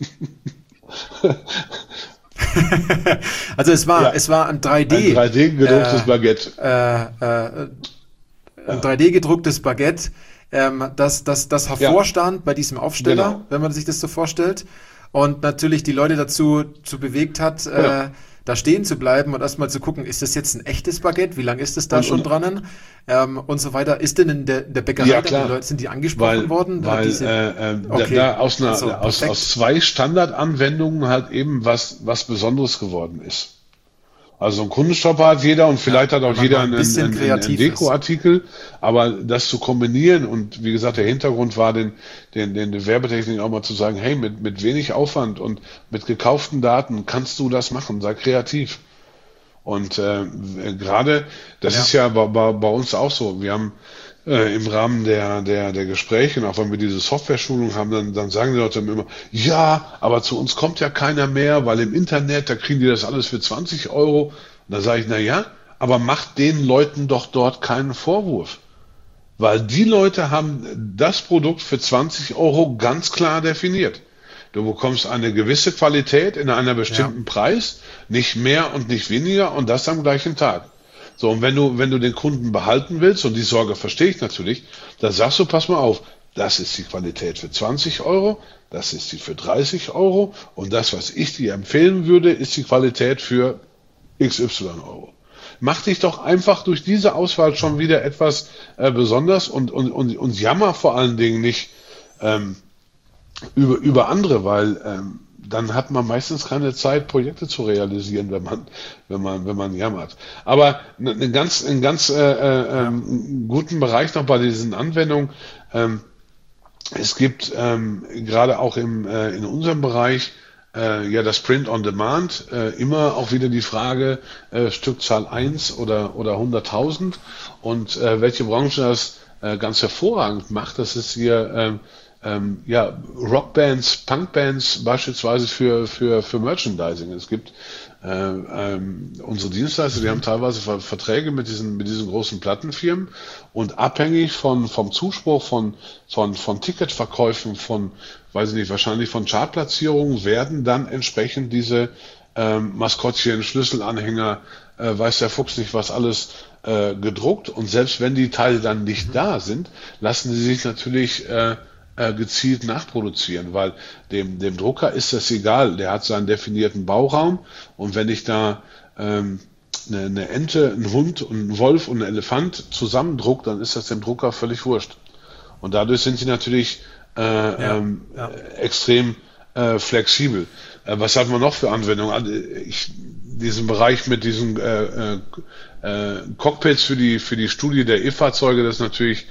Also es war, ja, es war ein drei D, ein drei D gedrucktes äh, Baguette. Äh, äh, ein drei D gedrucktes Baguette, ähm, das, das, das hervorstand, ja, bei diesem Aufsteller, genau, wenn man sich das so vorstellt. Und natürlich die Leute dazu zu bewegt hat, ja, äh, da stehen zu bleiben und erstmal zu gucken, ist das jetzt ein echtes Baguette? Wie lange ist es da und, schon dran? Ähm, und so weiter. Ist denn in der, in der Bäckerei, ja, klar, die Leute, sind die angesprochen weil, worden? Weil diese, äh, äh, okay, da, da aus, einer, also, aus, aus zwei Standardanwendungen halt eben was, was Besonderes geworden ist. Also ein Kundenstopper hat jeder und vielleicht, ja, hat auch jeder einen, einen, einen, einen Dekoartikel, aber das zu kombinieren und wie gesagt, der Hintergrund war, den, den, den Werbetechnik auch mal zu sagen, hey, mit, mit wenig Aufwand und mit gekauften Daten kannst du das machen, sei kreativ. Und äh, gerade, das ja, ist ja bei, bei, bei uns auch so, wir haben äh, im Rahmen der, der, der Gespräche, und auch wenn wir diese Software-Schulung haben, dann, dann sagen die Leute immer, ja, aber zu uns kommt ja keiner mehr, weil im Internet, da kriegen die das alles für zwanzig Euro. Und da sage ich, na ja, aber macht den Leuten doch dort keinen Vorwurf. Weil die Leute haben das Produkt für zwanzig Euro ganz klar definiert. Du bekommst eine gewisse Qualität in einem bestimmten, ja, Preis, nicht mehr und nicht weniger, und das am gleichen Tag. So, und wenn du, wenn du den Kunden behalten willst, und die Sorge verstehe ich natürlich, dann sagst du, pass mal auf, das ist die Qualität für zwanzig Euro, das ist die für dreißig Euro, und das, was ich dir empfehlen würde, ist die Qualität für X Y Euro. mach dich doch einfach durch diese Auswahl schon wieder etwas äh, besonders und, und, und, und jammer vor allen Dingen nicht ähm, über, über andere, weil ähm, dann hat man meistens keine Zeit, Projekte zu realisieren, wenn man, wenn man, wenn man jammert. Aber einen ganz, einen ganz äh, äh, ähm, guten Bereich noch bei diesen Anwendungen. Ähm, es gibt ähm, gerade auch im, äh, in unserem Bereich äh, ja das Print on Demand, äh, immer auch wieder die Frage, äh, Stückzahl eins oder, oder hunderttausend und äh, welche Branche das äh, ganz hervorragend macht, das ist hier ähm, ähm, ja, Rockbands, Punkbands beispielsweise für, für, für Merchandising. Es gibt äh, ähm, unsere Dienstleister, die haben teilweise Ver Verträge mit diesen, mit diesen großen Plattenfirmen und abhängig von, vom Zuspruch, von, von, von Ticketverkäufen, von, weiß ich nicht, wahrscheinlich von Chartplatzierungen werden dann entsprechend diese ähm, Maskottchen, Schlüsselanhänger, äh, weiß der Fuchs nicht was alles, äh, gedruckt und selbst wenn die Teile dann nicht da sind, lassen sie sich natürlich äh, gezielt nachproduzieren, weil dem, dem Drucker ist das egal, der hat seinen definierten Bauraum und wenn ich da ähm, eine, eine Ente, einen Hund und einen Wolf und einen Elefant zusammendruck, dann ist das dem Drucker völlig wurscht. Und dadurch sind sie natürlich äh, ja, ähm, ja. extrem äh, flexibel. Äh, was hat man noch für Anwendungen? Ich, diesen Bereich mit diesen äh, äh, Cockpits für die, für die Studie der E-Fahrzeuge, das ist natürlich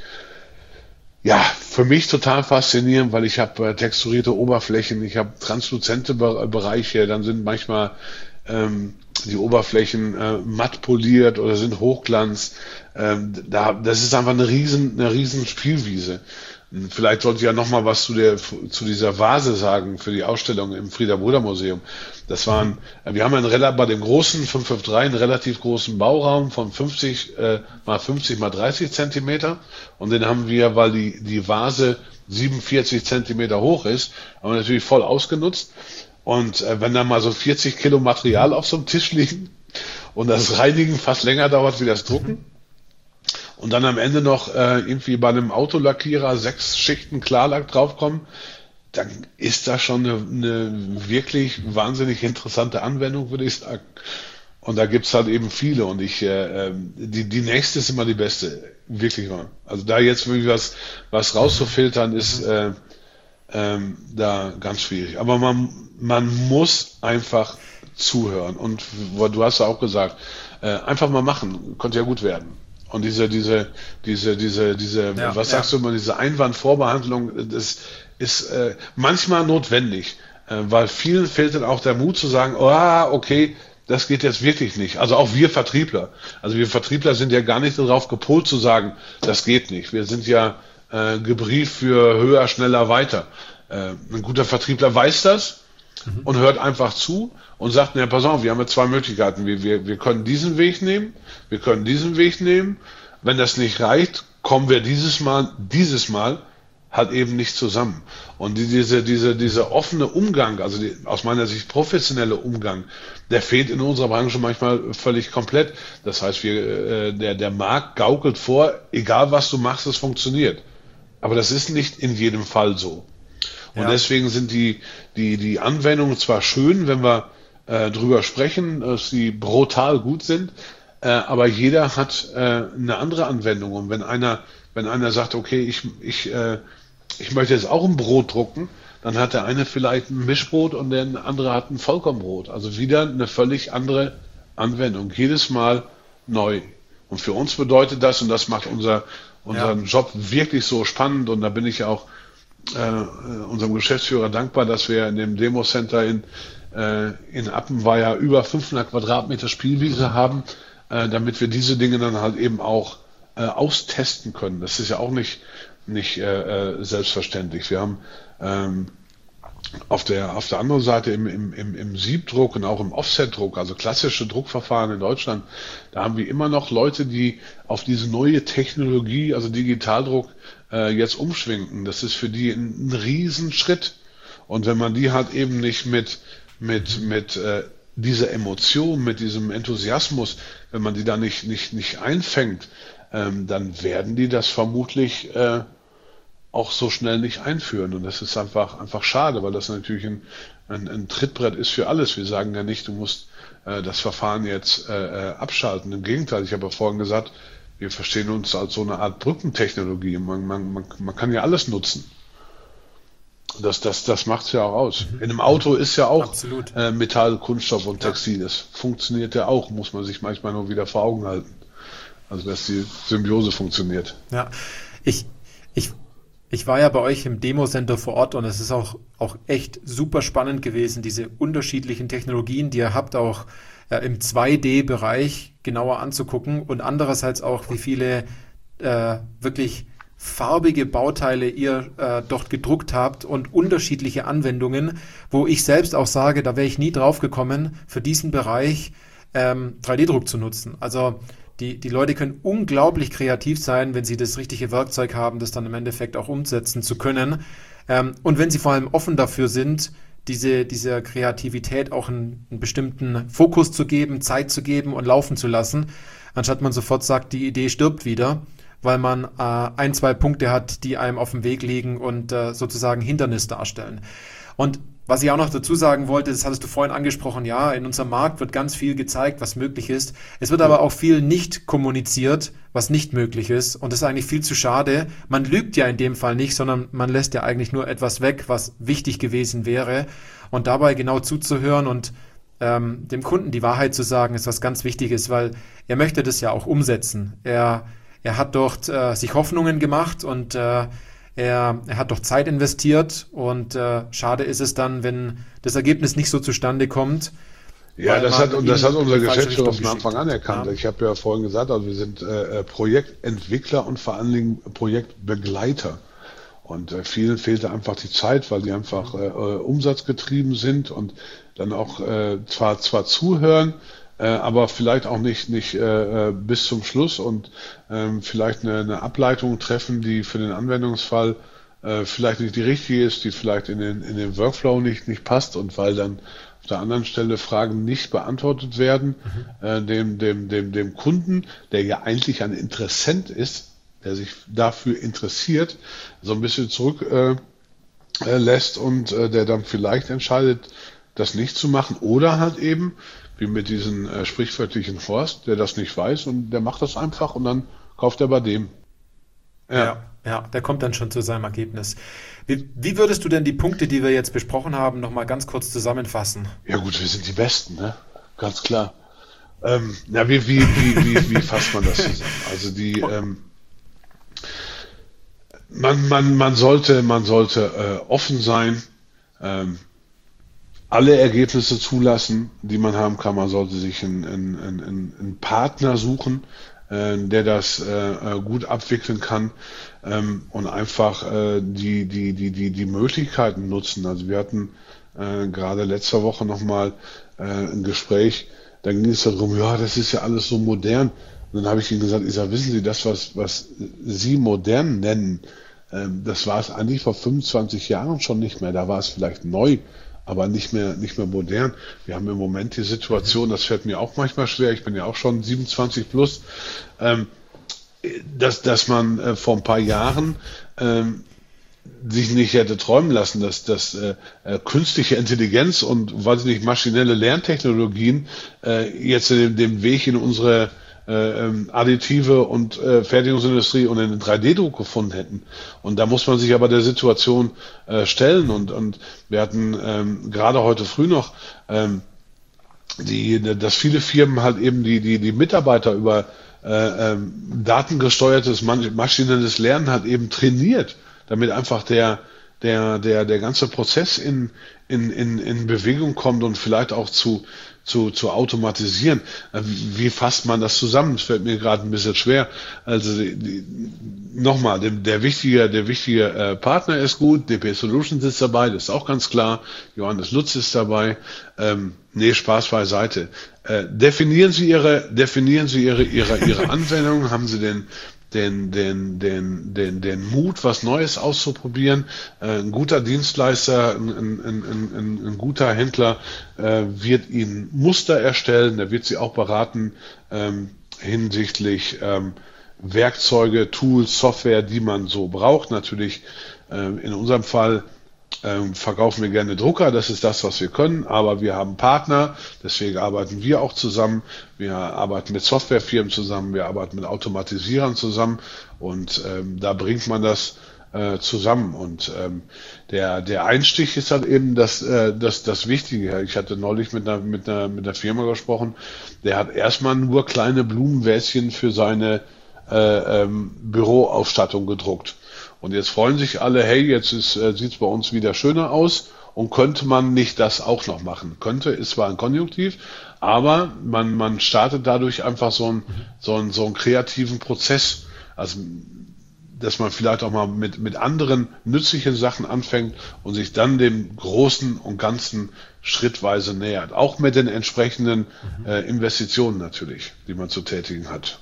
ja, für mich total faszinierend, weil ich habe äh, texturierte Oberflächen, ich habe transluzente Be Bereiche, dann sind manchmal ähm, die Oberflächen äh, matt poliert oder sind Hochglanz. Ähm, da, das ist einfach eine riesen, eine riesen Spielwiese. Vielleicht sollte ich ja noch mal was zu der zu dieser Vase sagen für die Ausstellung im Frieder-Bruder-Museum. Das waren, wir haben einen, bei dem großen fünf fünf drei einen relativ großen Bauraum von fünfzig äh, mal fünfzig mal dreißig Zentimeter und den haben wir, weil die die Vase siebenundvierzig Zentimeter hoch ist, haben wir natürlich voll ausgenutzt. Und äh, wenn dann mal so vierzig Kilo Material auf so einem Tisch liegen und das Reinigen fast länger dauert wie das Drucken, und dann am Ende noch äh, irgendwie bei einem Autolackierer sechs Schichten Klarlack draufkommen, dann ist das schon eine, eine wirklich wahnsinnig interessante Anwendung, würde ich sagen. Und da gibt's halt eben viele und ich äh, die die nächste ist immer die beste, wirklich mal. Also da jetzt wirklich was was rauszufiltern ist äh, ähm, da ganz schwierig. Aber man man muss einfach zuhören und du hast ja auch gesagt, äh, einfach mal machen, könnte ja gut werden. Und diese, diese, diese, diese, diese, ja, was sagst ja. du immer, diese Einwandvorbehandlung, das ist äh, manchmal notwendig, äh, weil vielen fehlt dann auch der Mut zu sagen, oh, okay, das geht jetzt wirklich nicht. Also auch wir Vertriebler. Also wir Vertriebler sind ja gar nicht darauf gepolt zu sagen, das geht nicht. Wir sind ja äh, gebrieft für höher, schneller, weiter. Äh, ein guter Vertriebler weiß das mhm. und hört einfach zu und sagt, ja, pass auf, wir haben ja zwei Möglichkeiten. Wir, wir, wir können diesen Weg nehmen, wir können diesen Weg nehmen. Wenn das nicht reicht, kommen wir dieses Mal, dieses Mal halt eben nicht zusammen. Und die, diese, diese, dieser offene Umgang, also die, aus meiner Sicht professionelle Umgang, der fehlt in unserer Branche manchmal völlig komplett. Das heißt, wir, äh, der, der Markt gaukelt vor, egal was du machst, es funktioniert. Aber das ist nicht in jedem Fall so. Und ja. deswegen sind die, die, die Anwendungen zwar schön, wenn wir äh, drüber sprechen, dass sie brutal gut sind, äh, aber jeder hat äh, eine andere Anwendung. Und wenn einer, wenn einer sagt, okay, ich, ich, äh, ich möchte jetzt auch ein Brot drucken, dann hat der eine vielleicht ein Mischbrot und der andere hat ein Vollkornbrot. Also wieder eine völlig andere Anwendung. Jedes Mal neu. Und für uns bedeutet das, und das macht unser, unseren ja. Job wirklich so spannend, und da bin ich auch äh, unserem Geschäftsführer dankbar, dass wir in dem Demo-Center in, äh, in Appenweier über fünfhundert Quadratmeter Spielwiese haben, äh, damit wir diese Dinge dann halt eben auch äh, austesten können. Das ist ja auch nicht, nicht äh, selbstverständlich. Wir haben ähm, auf der, auf der anderen Seite im, im, im, im Siebdruck und auch im Offsetdruck, also klassische Druckverfahren in Deutschland, da haben wir immer noch Leute, die auf diese neue Technologie, also Digitaldruck, äh, jetzt umschwenken. Das ist für die ein, ein Riesenschritt. Und wenn man die halt eben nicht mit, mit, mit äh, dieser Emotion, mit diesem Enthusiasmus, wenn man die da nicht, nicht, nicht einfängt, ähm, dann werden die das vermutlich äh, auch so schnell nicht einführen. Und das ist einfach einfach schade, weil das natürlich ein, ein, ein Trittbrett ist für alles. Wir sagen ja nicht, du musst äh, das Verfahren jetzt äh, abschalten. Im Gegenteil, ich habe ja vorhin gesagt, wir verstehen uns als so eine Art Brückentechnologie. Man, man, man, man kann ja alles nutzen. Das, das, das macht es ja auch aus. Mhm. In einem Auto ist ja auch äh, Metall, Kunststoff und Textil. Das funktioniert ja auch, muss man sich manchmal nur wieder vor Augen halten. Also dass die Symbiose funktioniert. Ja, ich, ich, ich war ja bei euch im Demo-Center vor Ort und es ist auch, auch echt super spannend gewesen, diese unterschiedlichen Technologien, die ihr habt, auch äh, im zwei D-Bereich genauer anzugucken und andererseits auch, wie viele äh, wirklich farbige Bauteile ihr äh, dort gedruckt habt und unterschiedliche Anwendungen, wo ich selbst auch sage, da wäre ich nie drauf gekommen, für diesen Bereich ähm, drei D-Druck zu nutzen. Also die, die Leute können unglaublich kreativ sein, wenn sie das richtige Werkzeug haben, das dann im Endeffekt auch umsetzen zu können. Ähm, und wenn sie vor allem offen dafür sind, diese, dieser Kreativität auch einen, einen bestimmten Fokus zu geben, Zeit zu geben und laufen zu lassen, anstatt man sofort sagt, die Idee stirbt wieder, weil man äh, ein, zwei Punkte hat, die einem auf dem Weg liegen und äh, sozusagen Hindernis darstellen. Und was ich auch noch dazu sagen wollte, das hattest du vorhin angesprochen, ja, in unserem Markt wird ganz viel gezeigt, was möglich ist. Es wird aber auch viel nicht kommuniziert, was nicht möglich ist. Und das ist eigentlich viel zu schade. Man lügt ja in dem Fall nicht, sondern man lässt ja eigentlich nur etwas weg, was wichtig gewesen wäre. Und dabei genau zuzuhören und ähm, dem Kunden die Wahrheit zu sagen, ist was ganz Wichtiges, weil er möchte das ja auch umsetzen. Er Er hat dort äh, sich Hoffnungen gemacht und äh, er, er hat doch Zeit investiert und äh, schade ist es dann, wenn das Ergebnis nicht so zustande kommt. Ja, das hat, und das hat unser Geschäftsführer von Anfang an erkannt. Ja. Ich habe ja vorhin gesagt, also wir sind äh, Projektentwickler und vor allen Dingen Projektbegleiter. Und äh, vielen fehlte einfach die Zeit, weil die einfach äh, umsatzgetrieben sind und dann auch äh, zwar zwar zuhören, Äh, aber vielleicht auch nicht nicht äh, bis zum Schluss und ähm, vielleicht eine, eine Ableitung treffen, die für den Anwendungsfall äh, vielleicht nicht die richtige ist, die vielleicht in den in den Workflow nicht nicht passt und weil dann auf der anderen Stelle Fragen nicht beantwortet werden, mhm. äh, dem dem dem dem Kunden, der ja eigentlich ein Interessent ist, der sich dafür interessiert, so ein bisschen zurück äh, äh, lässt und äh, der dann vielleicht entscheidet, das nicht zu machen oder halt eben wie mit diesem äh, sprichwörtlichen Horst, der das nicht weiß und der macht das einfach und dann kauft er bei dem. Ja, ja, ja, der kommt dann schon zu seinem Ergebnis. Wie, wie würdest du denn die Punkte, die wir jetzt besprochen haben, nochmal ganz kurz zusammenfassen? Ja gut, wir sind die Besten, ne? Ganz klar. Ähm, ja, wie, wie, wie, wie, wie fasst man das zusammen? Also die, ähm, man, man, man sollte, man sollte äh, offen sein, ähm, alle Ergebnisse zulassen, die man haben kann. Man sollte sich einen, einen, einen, einen Partner suchen, äh, der das äh, gut abwickeln kann ähm, und einfach äh, die, die, die, die, die Möglichkeiten nutzen. Also wir hatten äh, gerade letzte Woche nochmal äh, ein Gespräch, da ging es darum, ja, das ist ja alles so modern. Und dann habe ich ihnen gesagt, ich sage, wissen Sie, das, was, was Sie modern nennen, äh, das war es eigentlich vor fünfundzwanzig Jahren schon nicht mehr. Da war es vielleicht neu, aber nicht mehr, nicht mehr modern. Wir haben im Moment die Situation, das fällt mir auch manchmal schwer, ich bin ja auch schon siebenundzwanzig plus, ähm, dass, dass man äh, vor ein paar Jahren ähm, sich nicht hätte träumen lassen, dass, dass äh, äh, künstliche Intelligenz und, weiß ich nicht, maschinelle Lerntechnologien äh, jetzt den, den Weg in unsere äh, Additive und äh, Fertigungsindustrie und in den drei D-Druck gefunden hätten. Und da muss man sich aber der Situation äh, stellen. Und, und wir hatten ähm, gerade heute früh noch, ähm, die, dass viele Firmen halt eben die, die, die Mitarbeiter über äh, ähm, datengesteuertes maschinelles Lernen halt eben trainiert, damit einfach der der der der ganze Prozess in in in in Bewegung kommt und vielleicht auch zu zu zu automatisieren. Wie fasst man das zusammen? Das fällt mir gerade ein bisschen schwer. Also die, die, nochmal, der, der wichtige der wichtige äh, Partner ist gut. D P Solutions ist dabei, das ist auch ganz klar. Johannes Lutz ist dabei. Ähm, nee, Spaß beiseite. Äh, definieren Sie Ihre definieren Sie Ihre Ihre Ihre Anwendung. Haben Sie den den, den, den, den, den Mut, was Neues auszuprobieren. Äh, ein guter Dienstleister, ein, ein, ein, ein, ein guter Händler äh, wird Ihnen Muster erstellen, der wird Sie auch beraten ähm, hinsichtlich ähm, Werkzeuge, Tools, Software, die man so braucht. Natürlich äh, in unserem Fall ähm, verkaufen wir gerne Drucker, das ist das, was wir können, aber wir haben Partner, deswegen arbeiten wir auch zusammen. Wir arbeiten mit Softwarefirmen zusammen, wir arbeiten mit Automatisierern zusammen und ähm, da bringt man das äh, zusammen. Und ähm, der, der Einstich ist halt eben das, äh, das, das Wichtige. Ich hatte neulich mit einer, mit einer, mit einer Firma gesprochen, der hat erstmal nur kleine Blumenväschen für seine äh, ähm, Büroausstattung gedruckt. Und jetzt freuen sich alle, hey, jetzt ist, äh, sieht es bei uns wieder schöner aus und könnte man nicht das auch noch machen? Könnte, ist zwar ein Konjunktiv, aber man, man startet dadurch einfach so einen, so einen, so einen kreativen Prozess. Also, dass man vielleicht auch mal mit, mit anderen nützlichen Sachen anfängt und sich dann dem Großen und Ganzen schrittweise nähert. Auch mit den entsprechenden äh, Investitionen natürlich, die man zu tätigen hat.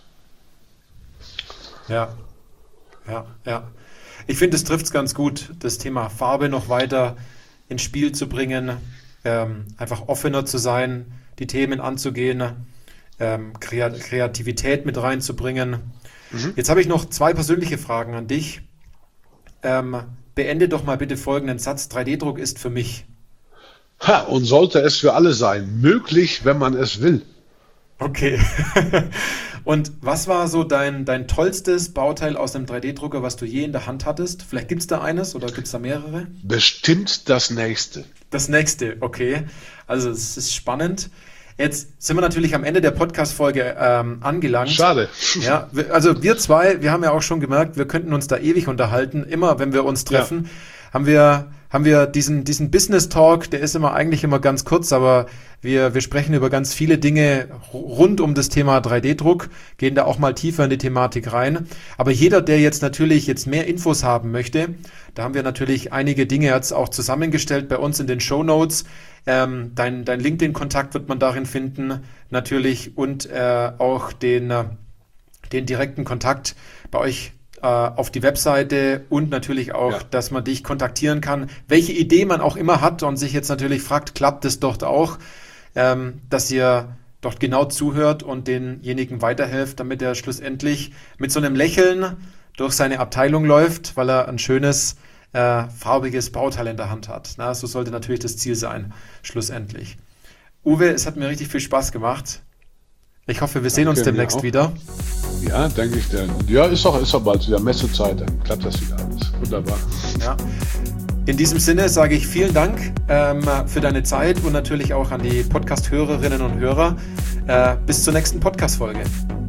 Ja, ja, ja. Ich finde, es trifft es ganz gut, das Thema Farbe noch weiter ins Spiel zu bringen, ähm, einfach offener zu sein, die Themen anzugehen, ähm, Kreat- Kreativität mit reinzubringen. Mhm. Jetzt habe ich noch zwei persönliche Fragen an dich. Ähm, beende doch mal bitte folgenden Satz: drei D Druck ist für mich. Ha, und sollte es für alle sein. Möglich, wenn man es will. Okay. Und was war so dein, dein tollstes Bauteil aus einem drei D Drucker, was du je in der Hand hattest? Vielleicht gibt es da eines oder gibt es da mehrere? Bestimmt das nächste. Das nächste, okay. Also es ist spannend. Jetzt sind wir natürlich am Ende der Podcast-Folge ähm, angelangt. Schade. Ja, wir, also wir zwei, wir haben ja auch schon gemerkt, wir könnten uns da ewig unterhalten. Immer, wenn wir uns treffen, ja. haben wir haben wir diesen diesen Business Talk, der ist immer eigentlich immer ganz kurz, aber wir wir sprechen über ganz viele Dinge rund um das Thema drei D Druck, gehen da auch mal tiefer in die Thematik rein. Aber jeder, der jetzt natürlich jetzt mehr Infos haben möchte, da haben wir natürlich einige Dinge jetzt auch zusammengestellt bei uns in den Shownotes. Ähm, dein, dein LinkedIn-Kontakt wird man darin finden, natürlich, und äh, auch den, äh, den direkten Kontakt bei euch äh, auf die Webseite und natürlich auch, ja. dass man dich kontaktieren kann. Welche Idee man auch immer hat und sich jetzt natürlich fragt, klappt es dort auch, ähm, dass ihr dort genau zuhört und denjenigen weiterhelft, damit er schlussendlich mit so einem Lächeln durch seine Abteilung läuft, weil er ein schönes Äh, farbiges Bauteil in der Hand hat. Na, so sollte natürlich das Ziel sein, schlussendlich. Uwe, es hat mir richtig viel Spaß gemacht. Ich hoffe, wir sehen Danke, uns demnächst wieder. Ja, denke ich dann. Ja, ist auch, ist auch bald wieder Messezeit, dann klappt das wieder alles. Wunderbar. Ja. In diesem Sinne sage ich vielen Dank ähm, für deine Zeit und natürlich auch an die Podcast-Hörerinnen und Hörer. Äh, bis zur nächsten Podcast-Folge.